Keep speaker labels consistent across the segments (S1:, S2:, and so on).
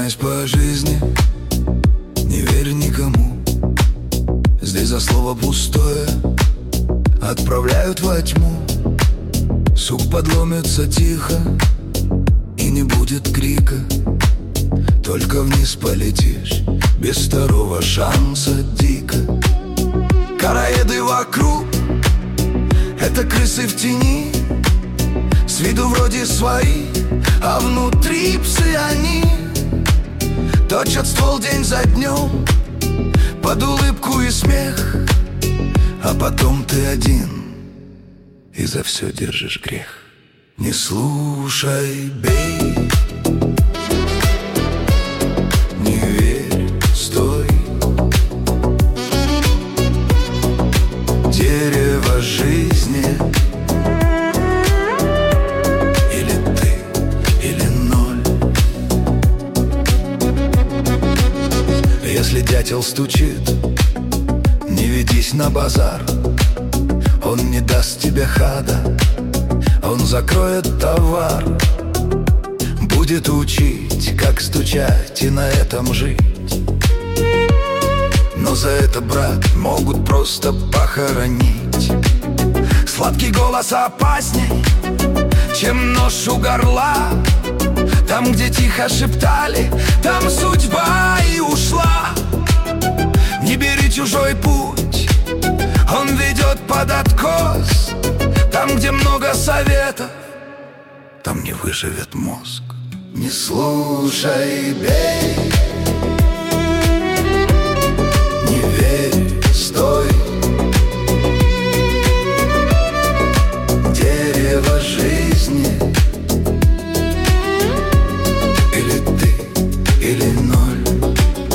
S1: Гонясь по жизни, не верь никому. Здесь за слово пустое отправляют во тьму. Сук подломится тихо, и не будет крика. Только вниз полетишь, без второго шанса дико. Короеды вокруг — это крысы в тени. С виду вроде свои, а внутри псы они. Точат ствол день за днем, под улыбку и смех. А потом ты один и за все держишь грех. Не слушай, бей, не верь, стой. Дерево жизни или ты, или ноль. Если дятел стучит, не ведись на базар. Он не даст тебе хада, он закроет товар. Будет учить, как стучать и на этом жить. Но за это, брат, могут просто похоронить. Сладкий голос опасней, чем нож у горла. Там, где тихо шептали, там судьба и ушла. Не бери чужой путь, он ведет под откос. Там, где много советов, там не выживет мозг. Не слушай, бей, не верь, стой. Дерево жизни или ты, или ноль.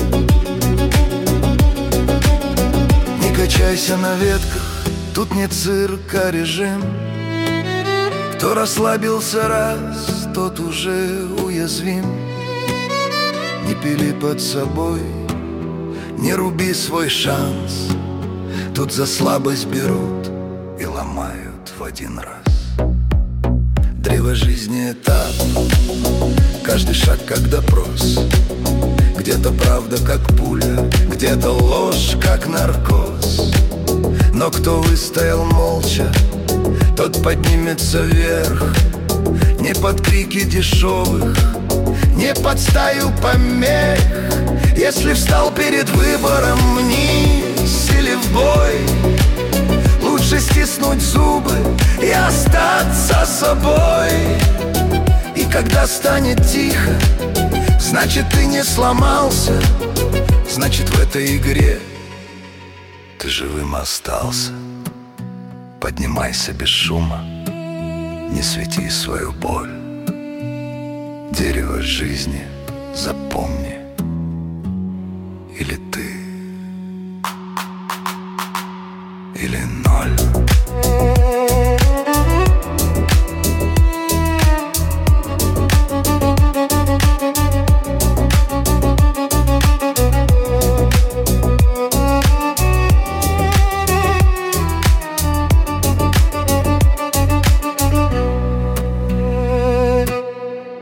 S1: Не качайся на ветках, тут не цирк, а режим. Кто расслабился раз, тот уже уязвим. Не пили под собой, не руби свой шанс. Тут за слабость берут и ломают в один раз. Древо жизни — этап, каждый шаг как допрос. Где-то правда как пуля, где-то ложь как наркоз. Но кто выстоял молча, тот поднимется вверх. Не под крики дешевых, не под стаю помех. Если встал перед выбором вниз или в бой, лучше стиснуть зубы и остаться собой. И когда станет тихо, значит, ты не сломался. Значит, в этой игре ты живым остался. Поднимайся без шума, не свети свою боль. Дерево жизни, запомни, или ты, или ноль.